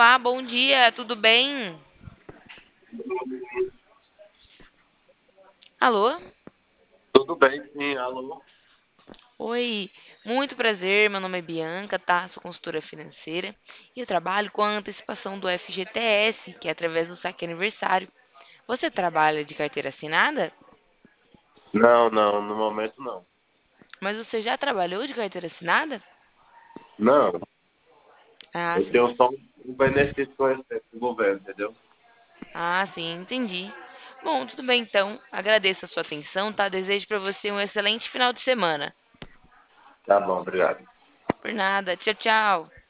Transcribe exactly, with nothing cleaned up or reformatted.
Olá, bom dia, tudo bem? Alô? Tudo bem, sim, alô? Oi, muito prazer, meu nome é Bianca, tá? Sou consultora financeira e eu trabalho com a antecipação do F G T S, que é através do saque aniversário. Você trabalha de carteira assinada? Não, não, no momento não. Mas você já trabalhou de carteira assinada? Não, Ah, eu sim. tenho só um um benefício com esse do governo, entendeu? Ah, sim, entendi. Bom, tudo bem então. Agradeço a sua atenção, tá? Desejo para você um excelente final de semana. Tá bom, obrigado. Por nada. Tchau, tchau.